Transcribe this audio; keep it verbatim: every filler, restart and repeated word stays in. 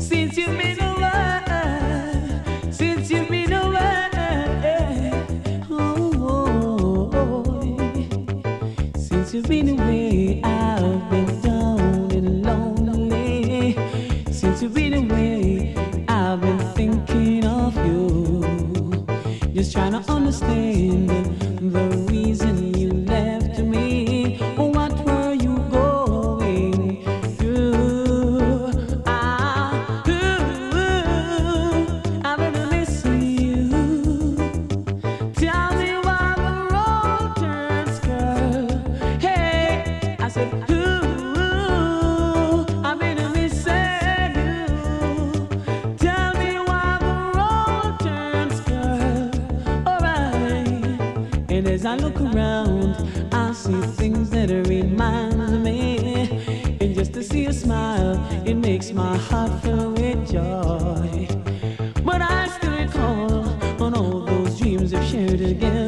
Since you've been away, since you've been away, oh, since you've been away, I've been down and lonely. Since you've been away, I've been thinking of you. Just trying to understand the reason you left me. What were you going through? I, ooh, I better listen to you. Tell me why the road turns, girl. Hey, I said, ooh, I better listen to you. Tell me why the road turns, girl. Alright. And as I look around, I see things that remind me. And just to see a smile, it makes my heart fill with joy. But I still recall on all those dreams we've shared together.